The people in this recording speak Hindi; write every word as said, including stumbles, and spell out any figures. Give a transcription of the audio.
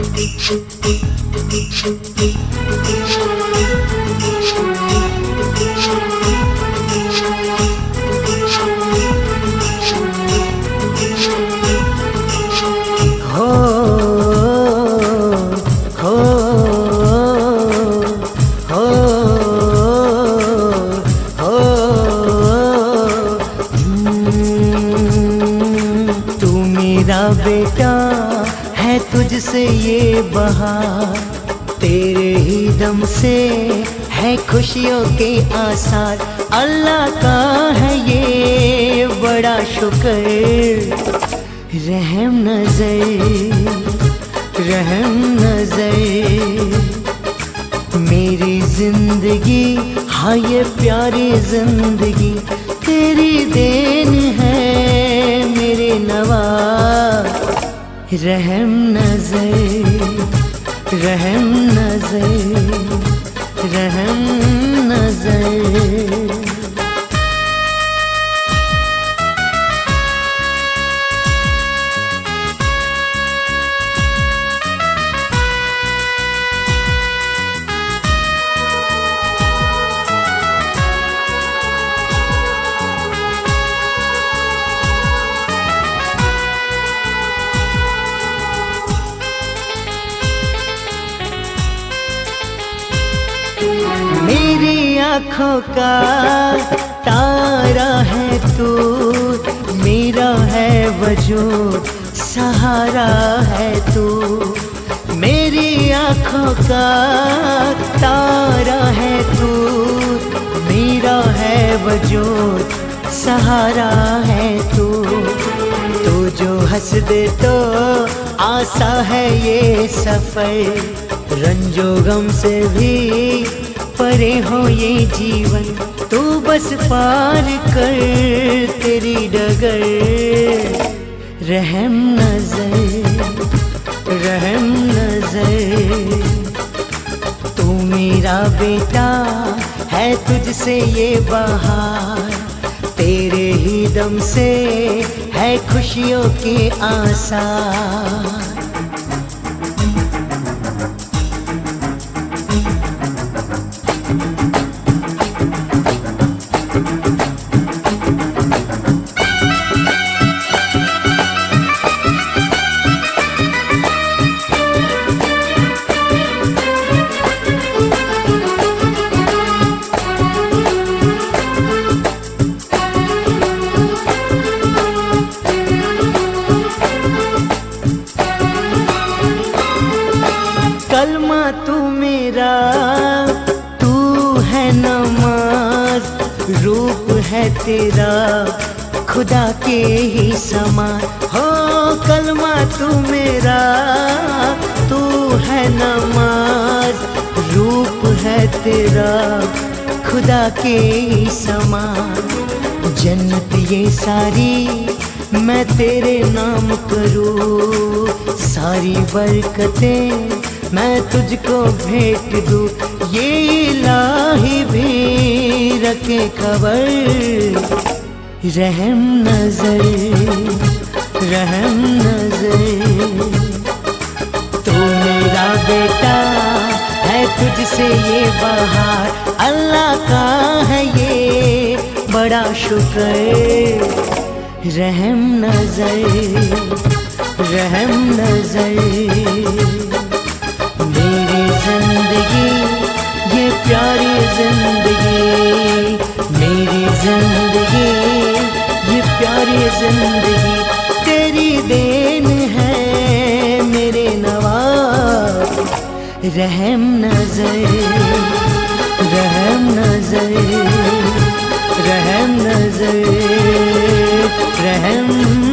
बेटा है तुझसे ये बहार, तेरे ही दम से है खुशियों के आसार। अल्लाह का है ये बड़ा शुक्र, रहम नजर रहम नजर। मेरी जिंदगी हाँ ये प्यारी जिंदगी तेरी देन है मेरे नवाज। रहम नजर रहम नजर रहम नजर। मेरी आँखों का तारा है तू, मेरा है वजूद सहारा है तू। मेरी आँखों का तारा है तू, मेरा है वजूद सहारा है तू। तू जो हंस दे तो आसा है ये सफर, रंजो गम से भी परे हो ये जीवन। तू बस पार कर तेरी डगर। रहम नजर रहम नजर। तू मेरा बेटा है तुझसे ये बहार, तेरे ही दम से है खुशियों के आसार। कलमा तू मेरा, तू है नमाज, रूप है तेरा खुदा के ही समान। हो कलमा तू मेरा, तू है नमाज, रूप है तेरा खुदा के ही समान। जन्नत ये सारी मैं तेरे नाम करूँ, सारी बरकतें मैं तुझको भेंट दूँ। ये इलाही भी रखे खबर। रहम नजर रहम नजर। तू मेरा बेटा है तुझसे ये बहार, अल्लाह का है ये बड़ा शुक्र। रहम नजर रहम नजर। मेरी जिंदगी ये प्यारी जिंदगी, मेरी जिंदगी ये प्यारी जिंदगी तेरी देन है मेरे नवाज। रहम नजर रहम नजर रहम नजर रहम